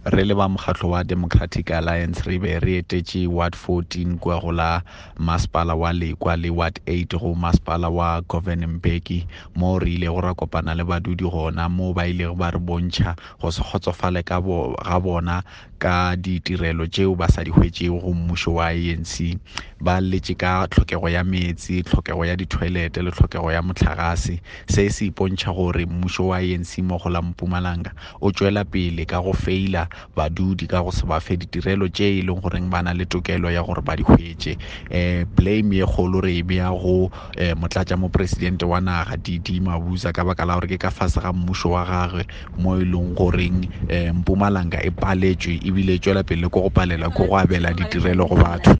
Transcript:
re le ba mokgatlo wa Democratic Alliance re be re etetše Ward 14 kwa go la masepala wa Lekwa le Ward 8 go masepala wa Govanenberg, mo re ile go ra kopana le badudi gona mo ba ile ba re bontšha go se kgotsofale ga bona ka ditirelo tšeo ba sa di hwetšego go mmušo wa ANC. Ba letše ka tlhokego ya metsi, tlhokego ya dithoilete le tlhokego ya motlakase. Se se ipontšha gore mmušo wa ANC mo go la Mpumalanga o tšwela pele ka go feila badudi ka go se ba fe ditirelo tše e leng gore ba na le tokelo ya gore ba di hwetše. Blame ye kgolo re e bea go motlatša mopresidente wa naga Didi Mabuza ka baka la gore ke ka fase ga mmušo wa gagwe mo e leng goreng Mpumalanga e paletšwe ebile e tšwela pele ko go palela ko go abela ditirelo go batho.